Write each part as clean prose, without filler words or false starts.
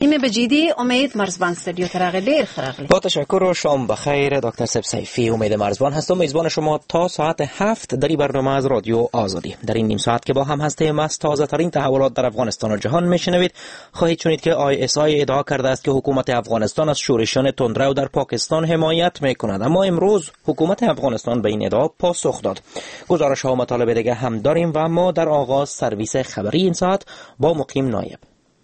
نسیم بجیدی امید مرزبان استودیو ترغی دیر خرقلی. با تشکر و شام بخیر. دکتر سیفی امید مرزبان هستم، میزبان شما تا ساعت 7 در این برنامه از رادیو آزادی. در این نیم ساعت که با هم هستیم از تازه ترین تحولات در افغانستان و جهان میشنوید. خواهید شنید که ISI ادعا کرده است که حکومت افغانستان از شورشیان تندرو در پاکستان حمایت میکند، اما امروز حکومت افغانستان به این ادعا پاسخ داد. گزارش ها و مطالب دیگه هم داریم و اما در آغاز سرویس خبری این ساعت با مقیم نایب.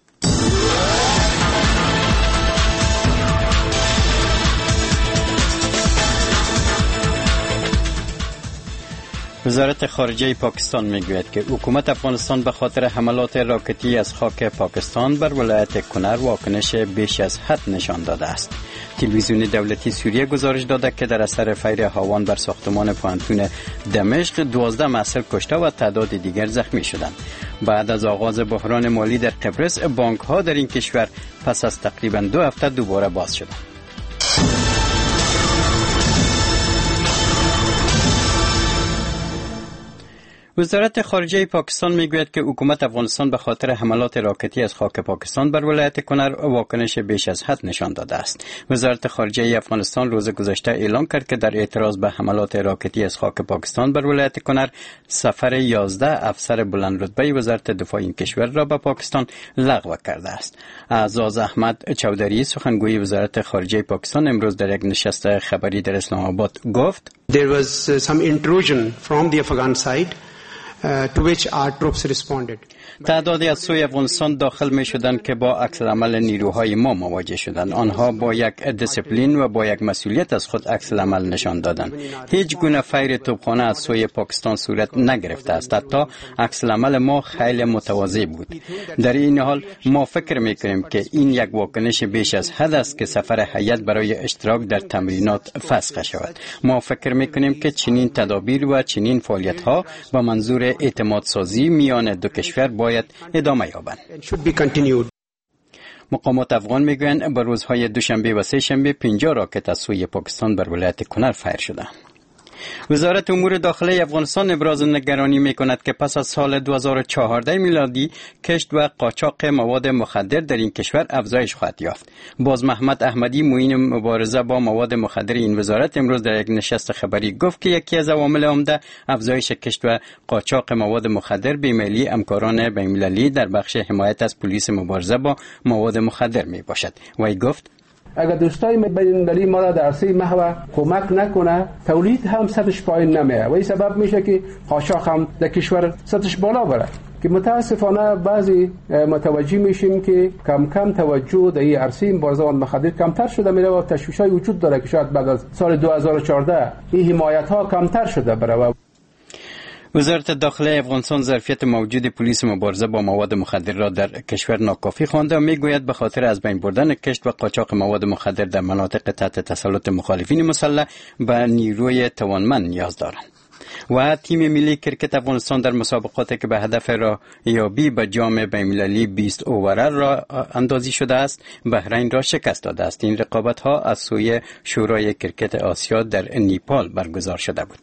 وزارت خارجه پاکستان میگوید که حکومت افغانستان به خاطر حملات راکتی از خاک پاکستان بر ولایت کنر واکنش بیش از حد نشان داده است. تلویزیون دولتی سوریه گزارش داده که در اثر فیر هاوان بر ساختمان پوهنتون دمشق 12 محصل کشته و تعداد دیگر زخمی شدند. بعد از آغاز بحران مالی در قبرس، بانک ها در این کشور پس از تقریبا 2 هفته دوباره باز شدند. وزارت خارجه پاکستان میگوید که حکومت افغانستان به خاطر حملات راکتی از خاک پاکستان بر ولایت کنر واکنش بیش از حد نشان داده است. وزارت خارجه افغانستان روز گذشته اعلام کرد که در اعتراض به حملات راکتی از خاک پاکستان بر ولایت کنر، سفر 11 افسر بلند رتبه وزارت دفاع این کشور را به پاکستان لغو کرده است. اعزاز احمد چودری، سخنگوی وزارت خارجه پاکستان، امروز در یک نشست خبری در اسلام آباد گفت: There was some intrusion from the Afghan side. To which our troops responded. تعدادی از سوی افغانستان داخل می شدند که با عکس العمل نیروهای ما مواجه شدند. آنها با یک دیسپلین و با یک مسئولیت از خود عکس العمل نشان دادند. هیچ گونه فیر توپخانه از سوی پاکستان صورت نگرفته است. حتی عکس العمل ما خیلی متواضع بود. در این حال ما فکر می کنیم که این یک واکنش بیش از حد است که سفر هیئت برای اشتراک در تمرینات فسخ شود. ما فکر می کنیم که چنین تدابیر و چنین فعالیت ها با منظور اعتماد سازی میان دو کشور باید ادامه یابند. مقامات افغان میگویند به روزهای دوشنبه و سه شنبه 50 راکت از سوی پاکستان بر ولایت کنر فیر شده. وزارت امور داخلی افغانستان ابراز نگرانی میکند که پس از سال 2014 میلادی کشت و قاچاق مواد مخدر در این کشور افزایش خواهد یافت. باز محمد احمدی، معین مبارزه با مواد مخدر این وزارت، امروز در یک نشست خبری گفت که یکی از عوامل عمده افزایش کشت و قاچاق مواد مخدر بیمیلی همکاران بین‌المللی در بخش حمایت از پلیس مبارزه با مواد مخدر می باشد. وی گفت: اگر دوستای بین‌المللی ما را در عرصه محور کمک نکنه، تولید هم سطحش پایین نمیه و این سبب میشه که قاچاق هم در کشور سطحش بالا بره، که متاسفانه بعضی متوجه میشیم که کم کم توجه در این عرصه مبارزه با مخدر کمتر شده میره و تشویش‌های وجود داره که شاید بعد از سال 2014 این حمایت ها کمتر شده بره. وزارت داخلی افغانستان ظرفیت موجود پلیس مبارزه با مواد مخدر را در کشور ناکافی خوانده و میگوید به خاطر از بین بردن کشت و قاچاق مواد مخدر در مناطق تحت تسلط مخالفین مسلح به نیروی توانمند نیاز دارند. و تیم ملی کرکت افغانستان در مسابقاتی که به هدف راهیابی به جام بین‌المللی 20 اووره را اندازی شده است، بحرین را شکست داده است. این رقابت ها از سوی شورای کرکت آسیا در نیپال برگزار شده بود.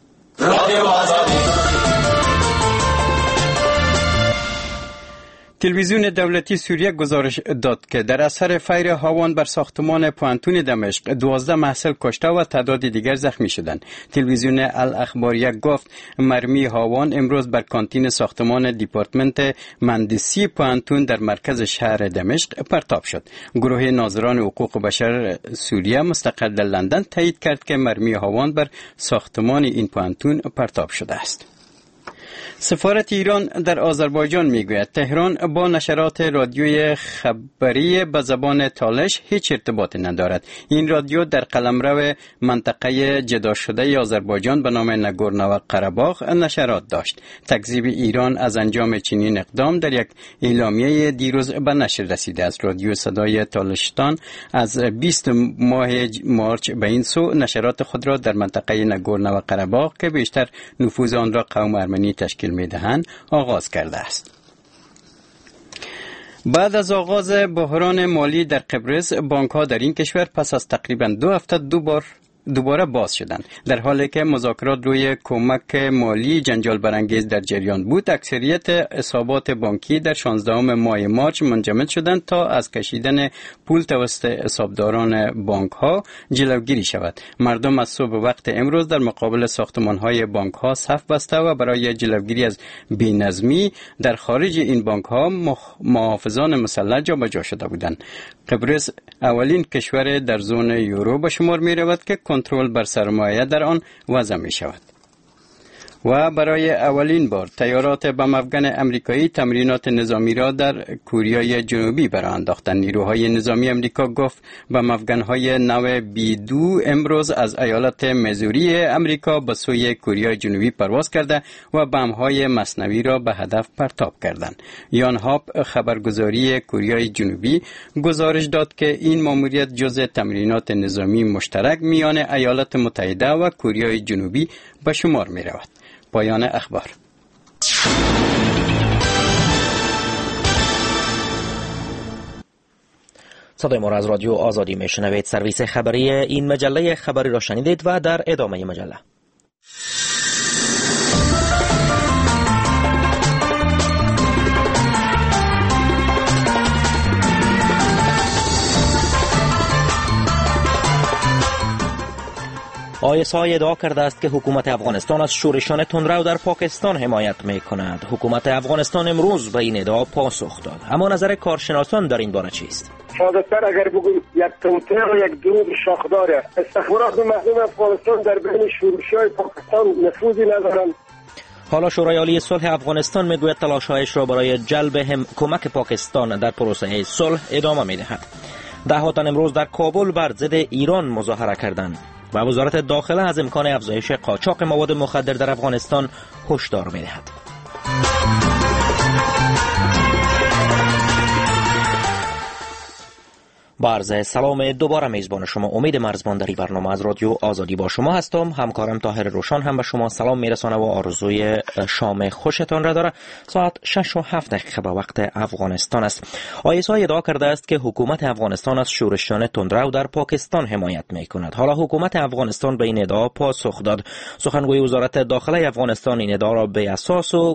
تلویزیون دولتی سوریه گزارش داد که در اثر فیر هاوان بر ساختمان پوهنتون دمشق 12 محصل کشته و تعداد دیگر زخمی شدند. تلویزیون الاخباریه گفت مرمی هاوان امروز بر کانتین ساختمان دیپارتمنت مهندسی پوهنتون در مرکز شهر دمشق پرتاب شد. گروه ناظران حقوق بشر سوریه مستقر در لندن تایید کرد که مرمی هاوان بر ساختمان این پوهنتون پرتاب شده است. سفارت ایران در آذربایجان میگوید تهران با نشرات رادیوی خبری به زبان تالش هیچ ارتباطی ندارد. این رادیو در قلمرو منطقه جدا شده آذربایجان به نام نگورنو قره‌باغ نشرات داشت. تکذیب ایران از انجام چنین اقدام در یک اعلامیه دیروز به نشر رسیده است. رادیو صدای تالشتان از 20 ماه مارچ به این سو نشرات خود را در منطقه نگورنو قره‌باغ که بیشتر نفوذ آن را قوم ارمنی تشکیل می‌دهند آغاز کرده است. بعد از آغاز بحران مالی در قبرس، بانک‌ها در این کشور پس از تقریباً 2 هفته دوبار دوباره باز شدند. در حالی که مذاکرات روی کمک مالی جنجال برانگیز در جریان بود، اکثریت حسابات بانکی در 16 ماه مارس منجمد شدند تا از کشیدن پول توسط حسابداران بانک ها جلوگیری شود. مردم از صبح وقت امروز در مقابل ساختمان های بانک ها صف بسته و برای جلوگیری از بی‌نظمی در خارج این بانک ها محافظان مسلح جابجا شده بودند. قبرس اولین کشور در زون یورو به شمار می رود که کنترل بر سرمایه در آن وضع می شود. و برای اولین بار طیارات بم افغان امریکایی تمرینات نظامی را در کره جنوبی برآ انداختند. نیروهای نظامی امریکا گفت بم افغان‌های نو B2 امروز از ایالت میزوری امریکا به سوی کره جنوبی پرواز کرده و بم‌های مصنوعی را به هدف پرتاب کردند. یان هاپ خبرگزاری کره جنوبی گزارش داد که این ماموریت جزء تمرینات نظامی مشترک میان ایالات متحده و کره جنوبی به شمار می رود. پایان اخبار. صدای ما را از رادیو آزادی میشنوید. سرویس خبری این مجله خبری را شنیدید و در ادامه مجله ISI ادعا کرده است که حکومت افغانستان از شورشان تندرو در پاکستان حمایت می کند. حکومت افغانستان امروز به این ادعا پاسخ داد. اما نظر کارشناسان در این باره چیست؟ ساده‌تر اگر بگویم یک توطئه و یک دروغ شاخداره. استخبارات مردم افغانستان در بین شورش‌های پاکستان نفوذی ندارند. حالا شورای عالی صلح افغانستان میگوید تلاش‌هایش را برای جلب کمک پاکستان در پروسه صلح ادامه می‌دهد. ده‌ها تن امروز در کابل بر ضد ایران مظاهره کردند و وزارت داخله از امکان افزایش قاچاق مواد مخدر در افغانستان هشدار می‌دهد. با عرض سلام دوباره میزبان شما امید مرزبان در این برنامه از رادیو آزادی با شما هستم. همکارم طاهر روشن هم به شما سلام میرسانه و آرزوی شام خوشتان را داره. ساعت 6:07 به وقت افغانستان است. ISI ادعا کرده است که حکومت افغانستان از شورشان تندرو در پاکستان حمایت میکند. حالا حکومت افغانستان به این ادعا پاسخ داد. سخنگوی وزارت داخله افغانستان این ادعا را به اساس و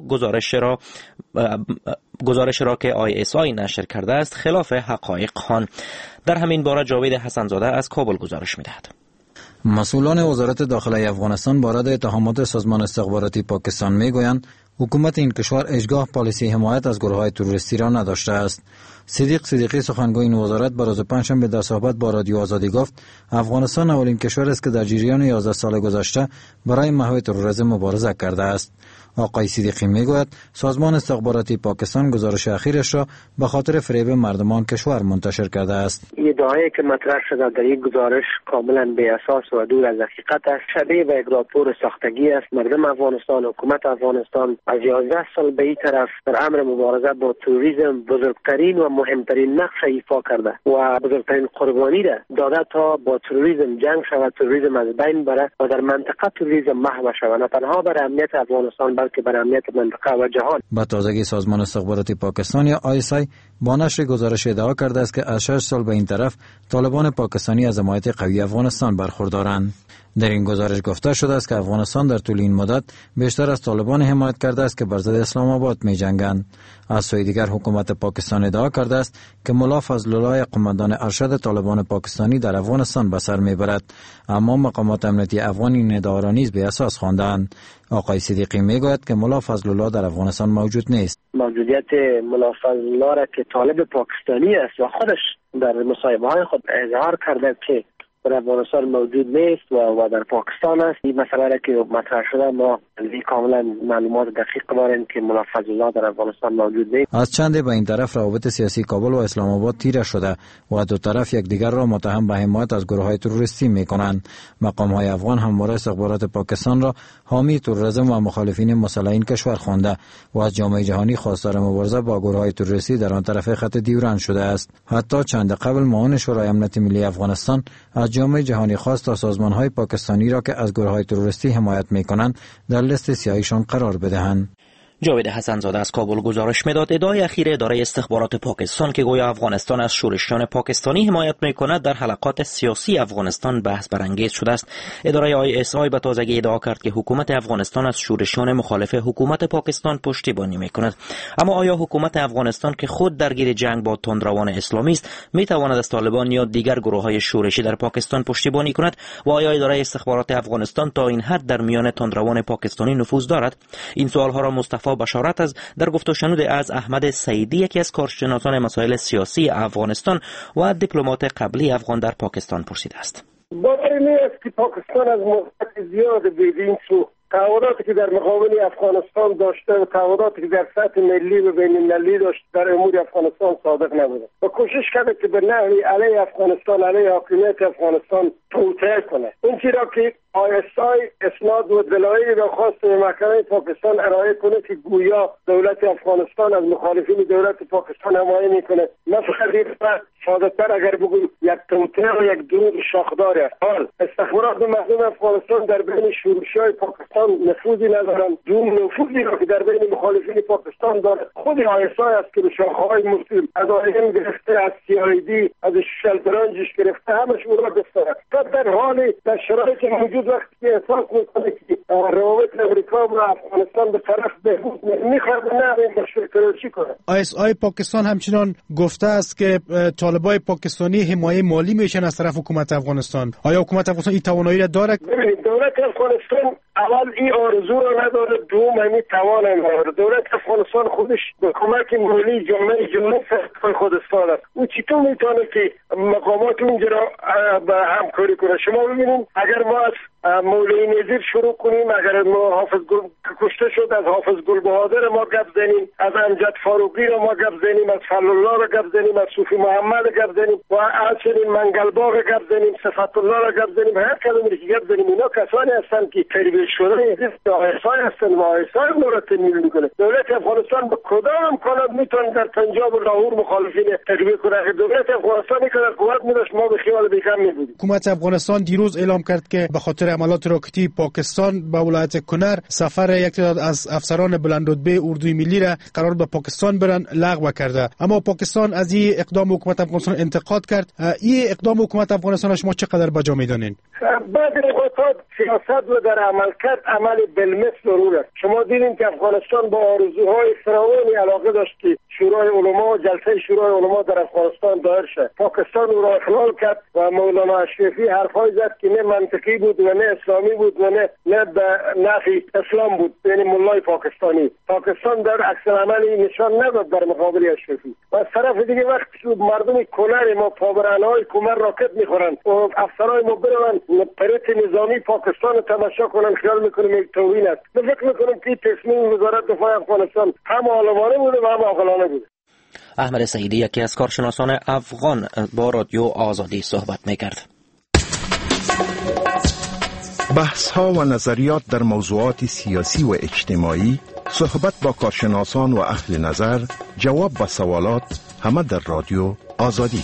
گزارش را که ISI نشر کرده است خلاف حقایق خوان. در همین باره جاوید حسنزاده از کابل گزارش می‌دهد. مسئولان وزارت داخله افغانستان بارد اتهامات سازمان استخباراتی پاکستان میگویند حکومت این کشور هیچگاه پالیسی حمایت از گروه‌های تروریستی را نداشته است. صدیقی سخنگوی این وزارت به روز پنجشنبه در صحبت با رادیو آزادی گفت افغانستان اولین کشور است که در جریان 11 سال گذشته برای محو تروریسم مبارزه کرده است. آقای صدیقی میگوید سازمان استخباراتی پاکستان گزارش اخیرش را به خاطر فریب مردمان کشور منتشر کرده است. ادعایی که مطرح شده در این گزارش کاملا بی اساس و دور از حقیقت است. شبیه به یک راپور ساختگی است. مردم افغانستان، حکومت افغانستان از 11 سال به این طرف در امر مبارزه با تروریسم بزرگترین و مهمترین نقش ایفا کرده و بزرگترین قربانی را داده تا با تروریسم جنگ شود، تروریسم از بین بره و در منطقه تروریسم محو شود، نه تنها برای امنیت افغانستان بلکه برای امنیت منطقه و جهان. با تازگی سازمان استخباراتی پاکستان یا ISI با نشر گزارش ادعا کرده است که از 6 سال به این طرف طالبان پاکستانی از حمایت قوی افغانستان برخوردارند. در این گزارش گفته شده است که افغانستان در طول این مدت بیشتر از طالبان حمایت کرده است که بر ضد اسلام آباد می جنگند. از سوی دیگر حکومت پاکستان ادعا کرده است که ملا فضل الله قماندان ارشد طالبان پاکستانی در افغانستان به سر میبرد، اما مقامات امنیتی افغان این ادعا را نیز به اساس خواندند. آقای صدیقی میگوید که ملا فضل الله در افغانستان موجود نیست. موجودیت ملا فضل الله را که طالب پاکستانی است و خودش در مصاحبه‌های خود اظهار کرده که در افغانستان موجود نیست و در پاکستان است. این مسئله را که مطرح شده ما کاملا معلومات دقیق داریم که ملا فضل الله در افغانستان موجود نیست. از چند به این طرف روابط سیاسی کابل و اسلام آباد تیره شده و دو طرف یکدیگر را متهم به حمایت از گروه‌های تروریستی می‌کنند. مقام‌های افغان همواره استخبارات پاکستان را حامی تروریسم و مخالفین مسلح این کشور خوانده و از جامعه جهانی خواستار مبارزه با گروه‌های تروریستی در آن طرف خط دیورند شده است. حتی چند قبل معاون شورای امنیت ملی افغانستان از جامعه جهانی خواست تا سازمان‌های پاکستانی را که از گروه‌های تروریستی حمایت می‌کنند در لیست سیاهیشان قرار بدهند. جاوید حسن‌زاده از کابل گزارش میداد. ادعای اخیر اداره استخبارات پاکستان که گویا افغانستان از شورشیان پاکستانی حمایت میکند در حلقات سیاسی افغانستان بحث برانگیز شده است. اداره ISI به تازگی ادعا کرد که حکومت افغانستان از شورشیان مخالف حکومت پاکستان پشتیبانی میکند. اما آیا حکومت افغانستان که خود درگیر جنگ با تندروان اسلامی است میتواند از طالبان یا دیگر گروه‌های شورشی در پاکستان پشتیبانی کند و آیا اداره استخبارات افغانستان تا این حد در میان تندروان پاکستانی نفوذ دارد؟ این سوالها را مصطفی بشارت در گفت و شنود از احمد سعیدی، یکی از کارشناسان مسائل سیاسی افغانستان و دیپلمات قبلی افغان در پاکستان پرسیده است. باوری است که پاکستان از مدت زیاد بدین سو تعهداتی که در مقابل افغانستان داشته و تعهداتی که در سطح ملی و بین المللی داشت در امور افغانستان صادق نبوده و کوشش کرده که به نحوی علیه افغانستان، علیه حاکمیت افغانستان توطئه کنه. اون چیزی را که ISI اسناد و دلایلی را خواست به محکمه پاکستان ارائه کنه که گویا دولت افغانستان از مخالفین دولت پاکستان حمایت میکنه، نه فقط ساده‌تر اگر بگویم یک توطئه و یک دروغ شاخدار است. حال استخبارات مخدوم افغانستان در بین شورشیای پاکستان نفوذی ندارند. دوم نفوذی را که در بین مخالفین پاکستان دارد خود ISI است که به شاخه‌های مختلف از آیین گرفته، از CID، از شلبرانجش گرفته همش او را بسترد. در حال در شرایط موجود وقتی که احساس میکنه که روابط امریکا و افغانستان به طرف بهبود میخواد نه این مشکل تروریستی کنه. ISI پاکستان همچنان گفته است که طالبای پاکستانی حمایت مالی میشن از طرف حکومت افغانستان. آیا حکومت افغانستان این توانایی را داره؟ ببینید دولت افغانستان اول این آرزو را نداره، دوم همین توان نداره. دولت افغانستان خودش به کمک مالی جامعه جهانی خود استاد است. او چطور میتونه که مقامات اونجا را به همکاری کنه؟ شما ببینید اگر ما از مولوی نظیر شروع کنیم، اگر ما حافظ گل کشته شد از حافظ گل بهادر ما گپ زنیم، از امجد فاروقی را ما گپ زنیم، از فضل الله را گپ زنیم، از صوفی محمد گپ زنیم و همچنین منگلباغ گپ زنیم، صفت الله را گپ زنیم، هر کدوم که گپ زنیم اینا کسانی هستند که تربیت شده ISI هستند و ISI ما را تنظیم میکنه. دولت افغانستان به کدام امکانات میتونه در پنجاب و لاهور مخالفین تربیت کنه؟ اگر دولت افغانستان که در قوت میداشت ما به خیال بیکم میبودیم. حکومت افغانستان دیروز اعلام کرد که به خاطر عملیات راکتی پاکستان به ولایت کنر سفر یک تعداد از افسران بلندرتبه اردوی ملی را قرار به پاکستان برن لغو کرده. اما پاکستان از این اقدام حکومت افغانستان انتقاد کرد. این اقدام حکومت افغانستان شما چقدر بجا میدانین؟ بعد انتقاد سیاست و در عمل کرد عمل بالمثل ضرور است. شما دیدین که افغانستان با آرزوهای فراوانی علاقه داشت که شورای علما، جلسه شورای علما در افغانستان دایر شد. پاکستان او را اخلال کرد و مولانا اشرفی حرفای زد که نه منطقی بود و نه اسلامی بود و نه به نفی اسلام بود. یعنی مولای پاکستانی پاکستان در عکس عملی نشان نداد در مقابل اشرفی. و از طرف دیگه وقتی مردم کنر ما پابرانهای کمر راکت میخورن و افسرهای ما برن پرت نظامی پاکستان تماشا کنن، خیال میکنم یک توهین است. من فکر میکنم که تصمیم وزارت دفاع افغانستان هم عالمانه بوده و هم عاقلانه بوده. احمد سعیدی، یکی از کارشناسان افغان، با رادیو آزادی صحبت میکرد. بحث ها و نظریات در موضوعات سیاسی و اجتماعی، صحبت با کارشناسان و اهل نظر، جواب و سوالات، همه در رادیو آزادی.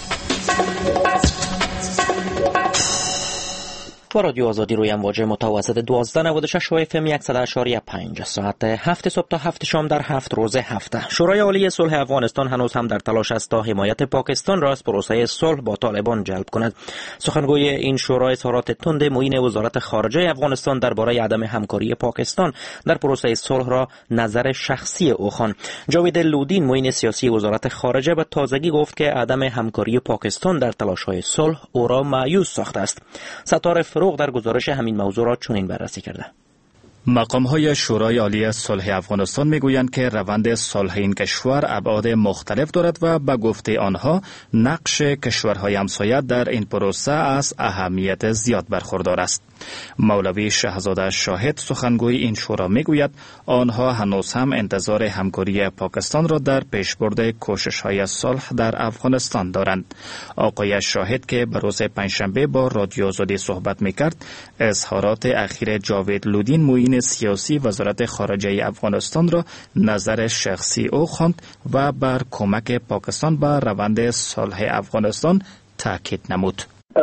با رادیو آزادی روی امواج متوسط 1296 و FM 100.5 ساعت 7 صبح تا 7 شام در 7 روز هفته. شورای عالی صلح افغانستان هنوز هم در تلاش است تا حمایت پاکستان را از پروسه صلح با طالبان جلب کند. سخنگوی این شورا اظهارات تند معین وزارت خارجه افغانستان درباره عدم همکاری پاکستان در پروسه صلح را نظر شخصی او خواند. جاوید لودین معین سیاسی وزارت خارجه به تازگی گفت که عدم همکاری پاکستان در تلاش‌های صلح او را مایوس ساخته است. ستاره فروغ در گزارش همین موضوع را چنین بررسی کرده. مقام‌های شورای عالی صلح افغانستان می‌گویند که روند صلح این کشور ابعاد مختلف دارد و به گفته آنها نقش کشورهای همسایه در این پروسه از اهمیت زیاد برخوردار است. مولوی شهزاده شاهد سخنگوی این شورا می‌گوید آنها هنوز هم انتظار همکاری پاکستان را در پیشبرد کوشش‌های صلح در افغانستان دارند. آقای شاهد که به روز پنجشنبه با رادیو آزادی صحبت می‌کرد، اظهارات اخیر جاوید لودین معین سیاسی وزارت خارجه افغانستان را نظر شخصی او خواند و بر کمک پاکستان به روند صلح افغانستان تاکید نمود.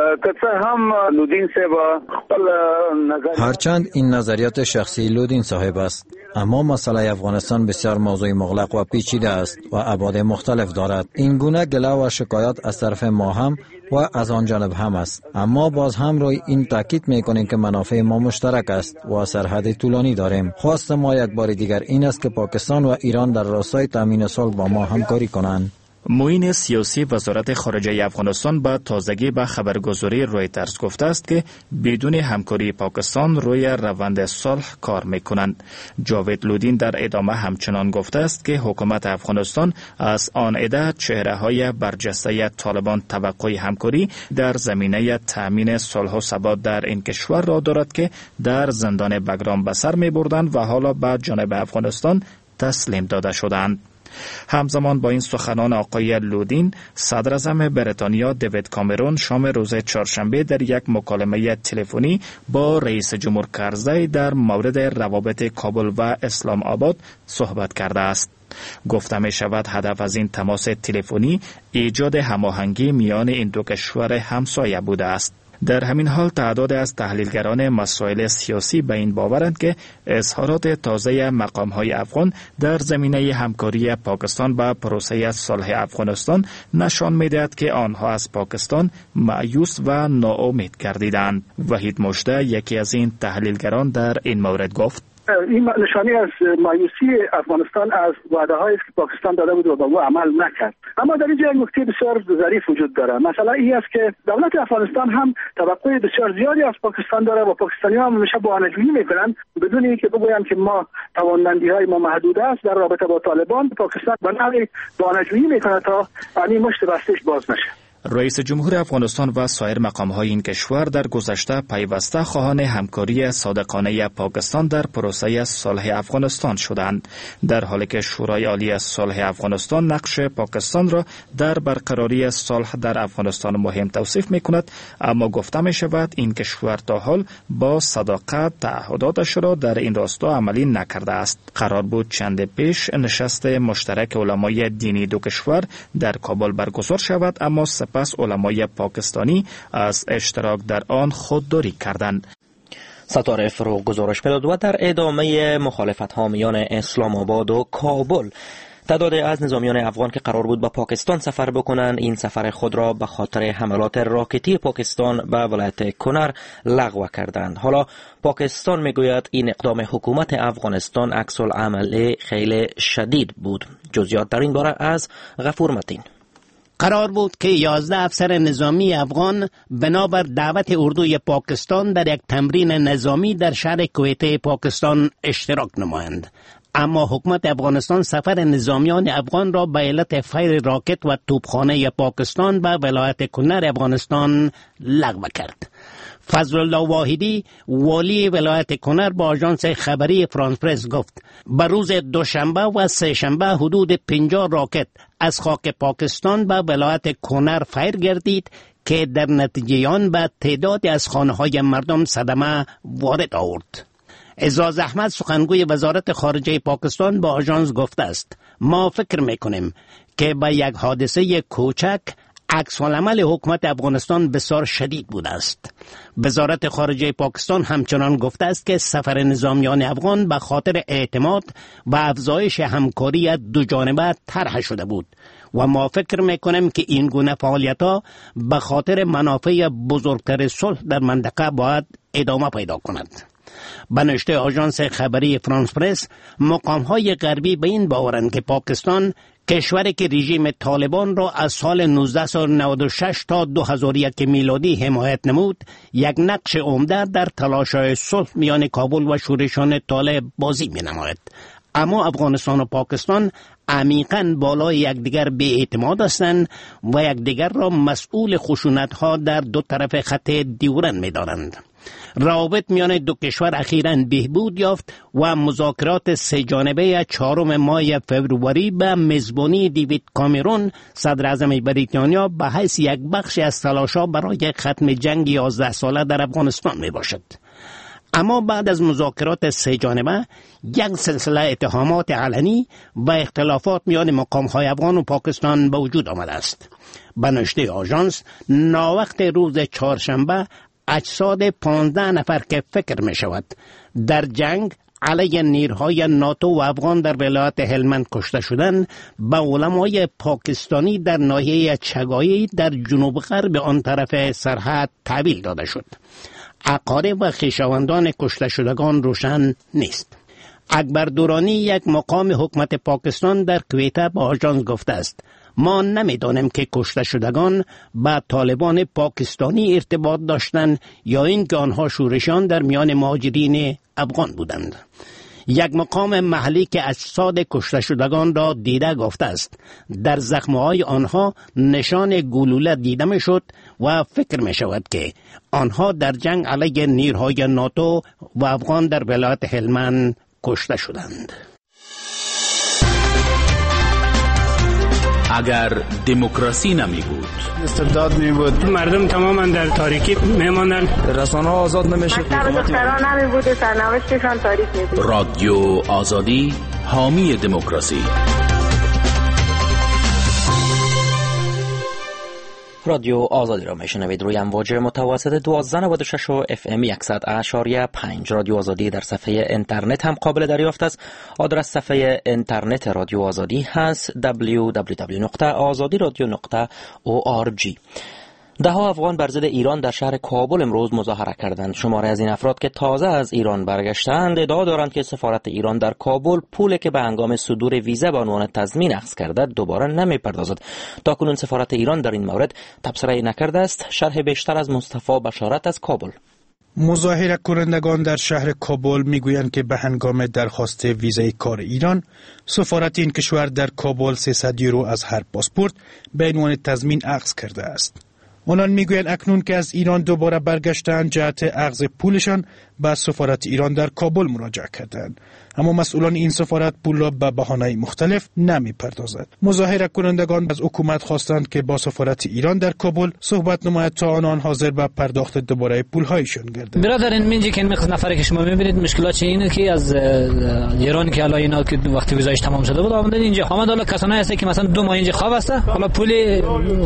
هرچند این نظریات شخصی لودین صاحب است، اما مسئله افغانستان بسیار موضوع مغلق و پیچیده است و ابعاد مختلف دارد. این گونه گله و شکایت از طرف ما هم و از آن جانب هم است، اما باز هم روی این تاکید میکنیم که منافع ما مشترک است و سرحد طولانی داریم. خواست ما یک بار دیگر این است که پاکستان و ایران در راستای تامین صلح با ما همکاری کنند. معین سیاسی وزارت خارجه افغانستان با تازگی به خبرگزاری رویترز گفته است که بدون همکاری پاکستان روی روند صلح کار میکنند. جاوید لودین در ادامه همچنان گفته است که حکومت افغانستان از آن عده چهره‌های برجسته طالبان توقع همکاری در زمینه تامین صلح و ثبات در این کشور را دارد که در زندان بگرام به سر می‌بردند و حالا به جانب افغانستان تسلیم داده شدند. همزمان با این سخنان آقای لودین، صدر اعظم بریتانیا دیوید کامرون شام روز چهارشنبه در یک مکالمه تلفنی با رئیس جمهور کرزی در مورد روابط کابل و اسلام آباد صحبت کرده است. گفته می شود هدف از این تماس تلفنی ایجاد هماهنگی میان این دو کشور همسایه بوده است. در همین حال تعداد از تحلیلگران مسائل سیاسی به این باورند که اظهارات تازه مقام‌های افغان در زمینه همکاری پاکستان با پروسه صلح افغانستان نشان می‌دهد که آنها از پاکستان مایوس و ناامید گردیدند. وحید مجده یکی از این تحلیلگران در این مورد گفت: این نشانی از مایوسی افغانستان از وعده‌هایی است که پاکستان داده بود و به او عمل نکرد. اما در اینجا یک نکته بسیار ظریف وجود داره. مثلا این است که دولت افغانستان هم توقع بسیار زیادی از پاکستان داره و پاکستانی‌ها هم همیشه بهانه‌جویی می‌کنند بدون اینکه بگویند که ما توانمندی‌های ما محدود است در رابطه با طالبان. پاکستان به نوعی بهانه‌جویی می‌کند تا این مشت بستش باز نشه. رئیس جمهور افغانستان و سایر مقام‌های این کشور در گذشته پیوسته خواهان همکاری صادقانه پاکستان در پروسه صلح افغانستان شدند، در حالی که شورای عالی صلح افغانستان نقش پاکستان را در برقراری صلح در افغانستان مهم توصیف می‌کند، اما گفته می‌شود این کشور تا حال با صداقت تعهداتش را در این راستا عملی نکرده است. قرار بود چند پیش نشست مشترک علمای دینی دو کشور در کابل برگزار شود، اما پس علمای پاکستانی از اشتراک در آن خودداری کردند. ستاره فروغ گزارش می‌داد و در ادامه مخالفت‌ها میان اسلام آباد و کابل، تعداد از نظامیان افغان که قرار بود به پاکستان سفر بکنند این سفر خود را به خاطر حملات راکتی پاکستان به ولایت کنر لغو کردند. حالا پاکستان میگوید این اقدام حکومت افغانستان عکس العمل خیلی شدید بود. جزئیات در این باره از غفور متین. قرار بود که 11 افسر نظامی افغان بنابر دعوت اردوی پاکستان در یک تمرین نظامی در شهر کویته پاکستان اشتراک نمایند. اما حکومت افغانستان سفر نظامیان افغان را به علت فیر راکت و توپخانه پاکستان به ولایت کنر افغانستان لغو کرد. فضل الله واحدی والی ولایت کنر با آژانس خبری فرانس پرس گفت به روز دوشنبه و سه شنبه حدود 50 راکت از خاک پاکستان به ولایت کنر فیر گردید که در نتیجه آن به تعدادی از خانه‌های مردم صدمه وارد آورد. اعزاز احمد سخنگوی وزارت خارجه پاکستان با آژانس گفته است ما فکر میکنیم که به یک حادثه کوچک عکس العمل حکومت افغانستان بسیار شدید بوده است. وزارت خارجه پاکستان همچنان گفته است که سفر نظامیان افغان به خاطر اعتماد و افزایش همکاری دو جانبه طرح شده بود و ما فکر میکنیم که این گونه فعالیت‌ها به خاطر منافع بزرگتر صلح در منطقه باید ادامه پیدا کند. به نشر آژانس خبری فرانس پرس، مقام‌های غربی به این باورند که پاکستان کشوری که رژیم طالبان را از سال 1996 تا 2001 میلادی حمایت نمود، یک نقش عمده در تلاش‌های صلح میان کابل و شورشان طالب بازی می‌نماید. اما افغانستان و پاکستان عمیقاً بالای یکدیگر بی‌اعتماد هستند و یکدیگر را مسئول خشونت‌ها در دو طرف خط دیورند می‌دانند. روابط میان دو کشور اخیراً بهبود یافت و مذاکرات سه جانبه 4 ماه فوریه به میزبانی دیوید کامرون صدر اعظم بریتانیا به حیث یک بخش از تلاش‌ها برای ختم جنگ 11 ساله در افغانستان می باشد. اما بعد از مذاکرات سه جانبه یک سلسله اتهامات علنی و اختلافات میان مقام‌های افغان و پاکستان به وجود آمده است. به نشته آژانس ناوقت روز چهارشنبه اجساد 15 نفر که فکر می شود در جنگ علیه نیروهای ناتو و افغان در ولایت هلمند کشته شدند به علمای پاکستانی در ناحیه چگایی در جنوب غرب آن طرف سرحد تحویل داده شد. اقارب و خویشاوندان کشته شدگان روشن نیست. اکبر دورانی یک مقام حکومت پاکستان در کویته به آژانس گفته است ما نمیدانیم که کشته شدگان با طالبان پاکستانی ارتباط داشتند یا اینکه آنها شورشیان در میان مهاجرین افغان بودند. یک مقام محلی که اجساد کشته شدگان را دیده گفته است در زخمهای آنها نشان گلوله دیده می شد و فکر می شود که آنها در جنگ علیه نیروهای ناتو و افغان در ولایت هلمند کشته شدند. اگر دموکراسی نمی بود، استبداد می بود، مردم تماما در تاریکی می ماندند، رسانه‌ها آزاد نمی شد، دختران نمی بود، سرنوشتشان تاریک می بود. رادیو آزادی حامی دموکراسی. رادیو آزادی را میشنوید روی امواج متوسط 1296 و FM 100.5. رادیو آزادی در صفحه اینترنت هم قابل دریافت است. آدرس صفحه اینترنت رادیو آزادی هست www.azadiradio.org. دهها افغان بر ضد ایران در شهر کابل امروز مظاهره کردند. شماره از این افراد که تازه از ایران برگشتند ادعا دارند که سفارت ایران در کابل پولی که به هنگام صدور ویزا به عنوان تضمین اخذ کرده دوباره نمیپردازد. تاکنون سفارت ایران در این مورد تبصره نکرده است. شرح بیشتر از مصطفی بشارت از کابل. مظاهره کنندگان در شهر کابل میگویند که به هنگام درخواست ویزای کار ایران سفارت این کشور در کابل 300 یورو از هر پاسپورت به عنوان تضمین اخذ کرده است. آنان میگویند اکنون که از ایران دوباره برگشتند جهت اخذ پولشان به سفارت ایران در کابل مراجعه کردند، اما مسئولان این سفارت پول را به بهانه‌های مختلف نمی‌پردازد. مظاهره کنندگان از حکومت خواستند که با سفارت ایران در کابل صحبت نماید تا آنان حاضر به پرداخت دوباره پول‌هایشان گردند. برادران منجی که این نفری که شما می‌بینید مشکلات چه اینه که از ایران که حالا اینا که وقتی ویزایش تمام شده بود آمدن اینجا. حالا کسانی هست که مثلا 2 ماه اینجا خواب است، حالا پول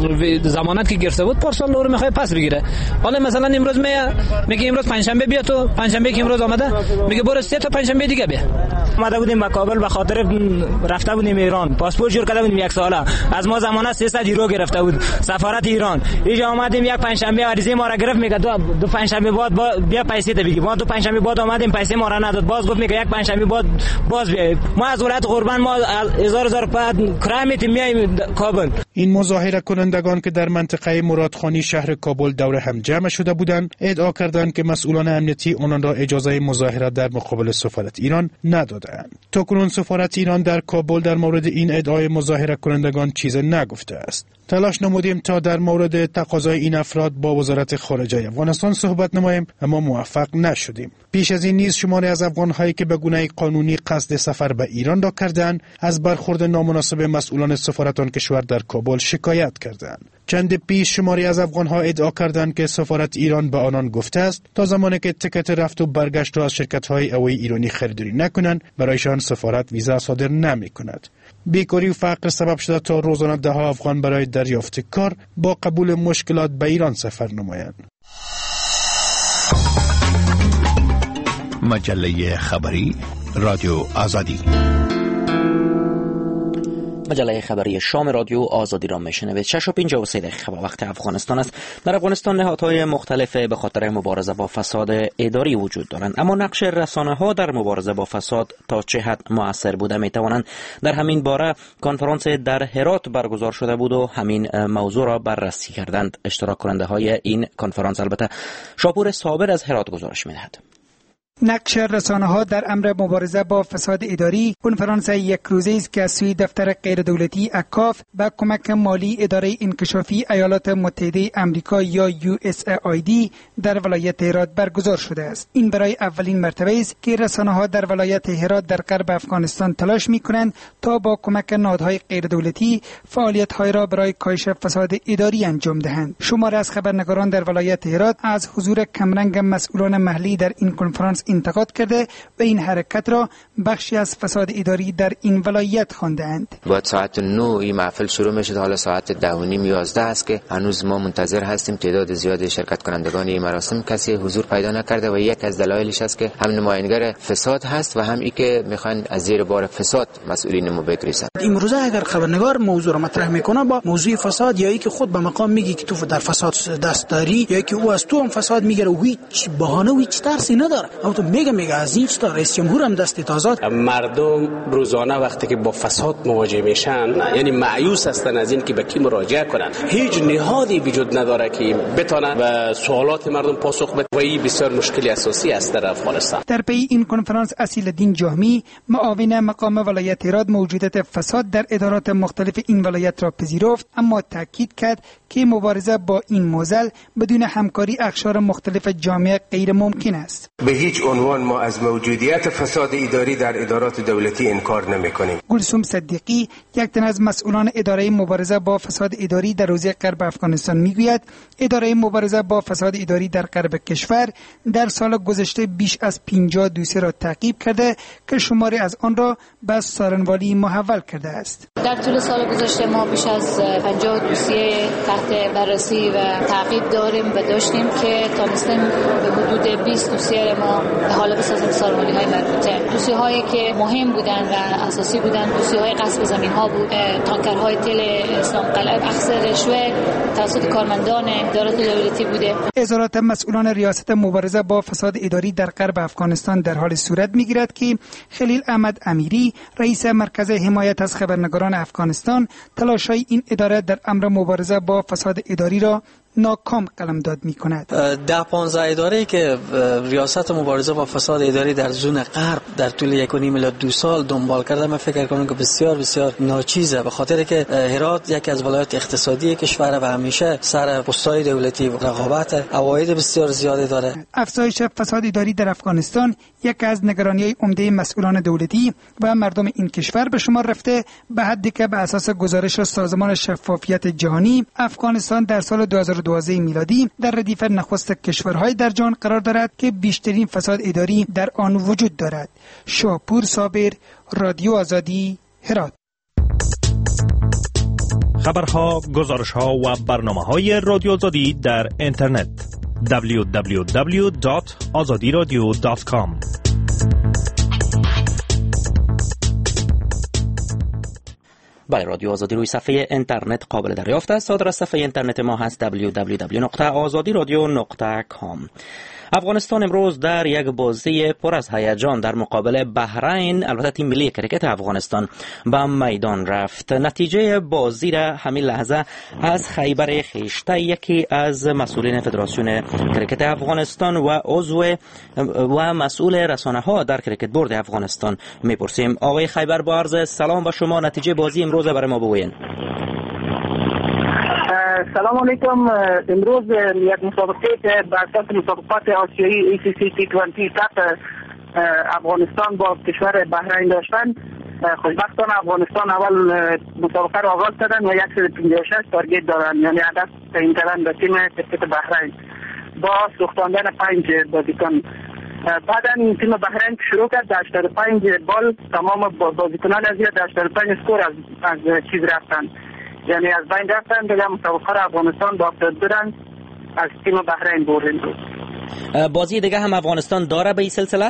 ضمانت که گرفته بود پارسال رو می‌خواد پس بگیره. حالا مثلا امروز میگه امروز پنجشنبه بیا تو، پنجشنبه که امروز آمده میگه برو 3 تا پنجشنبه دیگه بیا. اومده بودیم به کابل به خاطر رفته بودیم ایران، پاسپورت جور کرده بودیم 1 ساله، از ما ضمانت 300 یورو گرفته بود سفارت ایران. اینجا اومدیم یک پنجشنبه عریضه ما را گرفت، میگه دو پنجشنبه بعد بیا پیسې ته بگی. ما 2 پنجشنبه بعد اومدیم پیسې ما را نداد، باز گفت میگه یک پنجشنبه بعد باز بیا. ما از ولایت قربان ما 1000 بعد کرایه میتیم میایم کابل. این مظاهره کنندگان که در منطقه مرادخانی شهر کابل دور هم جمع شده بودند ادعا کردند که مسئولان امنیتی آنان را اجازه مظاهره در مقابل سفارت ایران ندادند. تاکنون سفارت ایران در کابل در مورد این ادعای مظاهره کنندگان چیز نگفته است. تلاش نمودیم تا در مورد تقاضای این افراد با وزارت خارجه افغانستان صحبت نماییم اما موفق نشدیم. پیش از این نیز شماری از افغان‌هایی که به گونه قانونی قصد سفر به ایران را کردند از برخورد نامناسب مسئولان سفارت آن کشور در کابل شکایت کردند. چند پیش شماری از افغان‌ها ادعا کردند که سفارت ایران به آنان گفته است تا زمانی که تکت رفت و برگشت را از شرکت‌های هوایی ایرانی خریداری نکنند برایشان سفارت ویزا صادر نمی‌کند. بیکاری و فقر سبب شده تا روزانه ده‌ها افغان برای دریافت کار با قبول مشکلات به ایران سفر نمایند. مجله خبری رادیو آزادی. مجله خبری شام رادیو آزادی را میشنوید. 6:53 دقیقه وقت افغانستان است. در افغانستان نهادهای مختلف به خاطر مبارزه با فساد اداری وجود دارند، اما نقش رسانه‌ها در مبارزه با فساد تا چه حد مؤثر بوده میتوانند در همین باره کنفرانس در هرات برگزار شده بود و همین موضوع را بررسی کردند. اشتراک کننده های این کنفرانس البته شاپور صابر از هرات گزارش می‌دهد. نقش رسانه‌ها در امر مبارزه با فساد اداری کنفرانس یک روزه است که از سوی دفتر غیردولتی اکاف با کمک مالی اداره انکشافی ایالات متحده آمریکا یا USAID در ولایت هرات برگزار شده است. این برای اولین مرتبه است که رسانه‌ها در ولایت هرات در غرب افغانستان تلاش می‌کنند تا با کمک نهادهای غیردولتی فعالیت‌های را برای کاهش فساد اداری انجام دهند. شمار از خبرنگاران در ولایت هرات از حضور کمرنگ مسئولان محلی در این کنفرانس کنفرانس انتقاد کرده و این حرکت را بخشی از فساد اداری در این ولایت خواندند. باید ساعت 9 این محفل شروع میشه، حالا ساعت 10:30-11 است که هنوز ما منتظر هستیم. تعداد زیادی شرکت کنندگان این مراسم کسی حضور پیدا نکرده و یک از دلایلش است که هم نمایندگر فساد هست و هم ای که میخوان از زیر بار فساد مسئولین ما بگریزن. امروزه اگر خبرنگار موضوع را مطرح میکنه با موضوع فساد یا ای که خود به مقام میگی که تو در فساد دست داری یا که او از تو هم فساد میگیره و هیچ بهانه و هیچ ترسی نداره، اما تو میگه از این تا رئیس جمهور هم دست تازه. مردم روزانه وقتی که با فساد مواجه میشن یعنی مایوس هستن از این که به کی مراجعه کنن. هیچ نهادی وجود نداره که بتونه به سوالات مردم پاسخ بده و این بسیار مشکلی اساسی است در افغانستان. در پی این کنفرانس اصیل‌الدین جهمی معاون مقام ولایت هرات موجودیت فساد در ادارات مختلف این ولایت را پذیرفت، اما تاکید کرد که مبارزه با این معضل بدون همکاری اقشار مختلف جامعه غیر ممکن است. به هیچ عنوان ما از موجودیت فساد اداری در ادارات دولتی انکار نمی‌کنیم. گلسوم صدیقی یک تن از مسئولان اداره مبارزه با فساد اداری در حوزه غرب افغانستان میگوید اداره مبارزه با فساد اداری در غرب کشور در سال گذشته بیش از 50 دوسیه را تعقیب کرده که شماری از آن را به سارنوالی محول کرده است. در طول سال گذشته ما بیش از 50 دوسیه تحت بررسی و تعقیب داریم و داشتیم که تانستیم به حدود 20 دوسیه ما به حال بسازیم سارنوالی‌های مربوطه. دوسیه‌هایی که مهم بودند و اساسی بودند دوسیه‌های غصب زمین‌ها بود، تانکرهای تل اسلام قلعه، اخذ رشوه توسط کارمندان ادارات دولتی بوده. اظهارات مسئولان ریاست مبارزه با فساد اداری در غرب افغانستان در حال صورت می‌گیرد که خلیل احمد امیری رئیس مرکز حمایت از خبرنگاران افغانستان تلاش‌های این اداره در امر مبارزه با فساد اداری را ناکام قلمداد می‌کند. 10-15 اداره که ریاست مبارزه با فساد اداری در زون غرب در طول 1.5 الی 2 سال دنبال کرده، من فکر کنم که بسیار بسیار ناچیزه، به خاطر که هرات یک از ولایات اقتصادی کشور و همیشه سر پست‌های دولتی و رقابت عواید بسیار زیادی داره. افزایش فساد اداری در افغانستان یک از نگرانی‌های عمده مسئولان دولتی و مردم این کشور به شمار رفته، به حدی که به اساس گزارش سازمان شفافیت جهانی افغانستان در سال 2012 میلادی در ردیف نخست کشورهای در جهان قرار دارد که بیشترین فساد اداری در آن وجود دارد. شاپور صابر، رادیو آزادی، هرات. خبرها، گزارش‌ها و برنامه‌های رادیو آزادی در اینترنت www.azadiradio.com. بله، رادیو آزادی روی صفحه اینترنت قابل دریافت است. آدرس صفحه اینترنت ما هست www.azadiradio.com. افغانستان امروز در یک بازی پر از هیجان در مقابل بحرین، البته تیم ملی کرکت افغانستان، به میدان رفت. نتیجه بازی را همین لحظه از خیبر خیشته، یکی از مسئولین فدراسیون کرکت افغانستان و عضو و مسئول رسانه‌ها در کرکت بورد افغانستان میپرسیم. آقای خیبر، با عرض سلام به شما، نتیجه بازی امروز برای ما بگوین. سلام علیکم. امروز یک مسابقه که بر اساس مسابقات آسیایی ACC T20 تحت افغانستان با کشور بحرین داشتن، خوشبختانه افغانستان اول مسابقه را آغاز کردن و 156 تارگت دارن، یعنی هدف تعیین کردن به تیم کرکت بحرین با سوختاندن 5 بازیکن. بعدا این تیم بحرین شروع کرد، 85 بال تمام بازیکنان از 85 اسکور از چیز رفتن، یعنی از بین رفتن. دیگه مسابقه را افغانستان با 72 رن از تیم بحرین برد. بازی دیگه هم افغانستان داره به این سلسله؟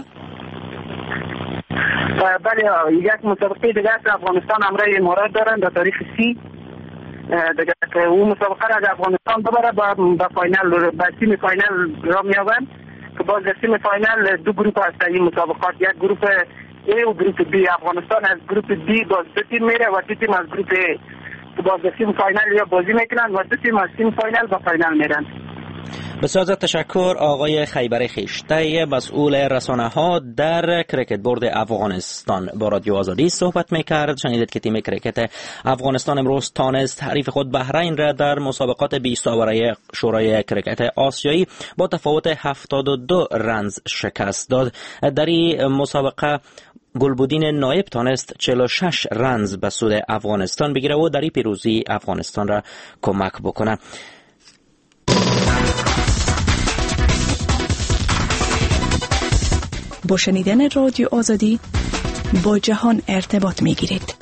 بله، یک مسابقه دیگه است افغانستان همراه امارات دارن در تاریخ 30 دیگه که اون مسابقه را از افغانستان ببره به فاینال، به تیم فاینال را میابند که باز در تیم فاینال 2 گروه هست این مسابقات، یک گروه A و گروه B. افغانستان از گروه B باز 2 تیم میره و 2 تیم از گروه A باز در تیم فاینال یا بازی میکنن و 2 تیم از تیم فاینال به فاینال میرن. بسیار تشکر آقای خیبر خیشته، مسئول رسانه‌ها در کرکت بورد افغانستان، با رادیو آزادی صحبت میکرد. شنیدید که تیم کرکت افغانستان امروز تانست حریف خود بحرین را در مسابقات 20 آوره شورای کرکت آسیایی با تفاوت 72 رنز شکست داد. در این مسابقه گلبودین نایب تانست 46 رنز به سود افغانستان بگیره و در این پیروزی افغانستان را کمک بکنه. با شنیدن رادیو آزادی با جهان ارتباط میگیرید.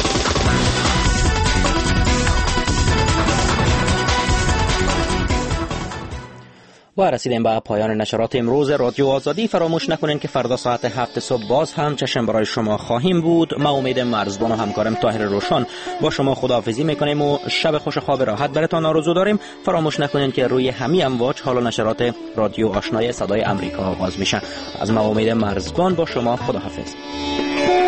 و رسیدیم به پایان نشرات امروز رادیو آزادی. فراموش نکنین که فردا ساعت 7 صبح باز هم چشم برای شما خواهیم بود. ما امید مرزبان و همکارم طاهر روشن با شما خداحافظی میکنیم و شب خوش خواب راحت براتون آرزو داریم. فراموش نکنین که روی همین امواج حالا نشرات رادیو آشنای صدای امریکا آغاز میشه. از ما امید مرزبان با شما خداحافظ.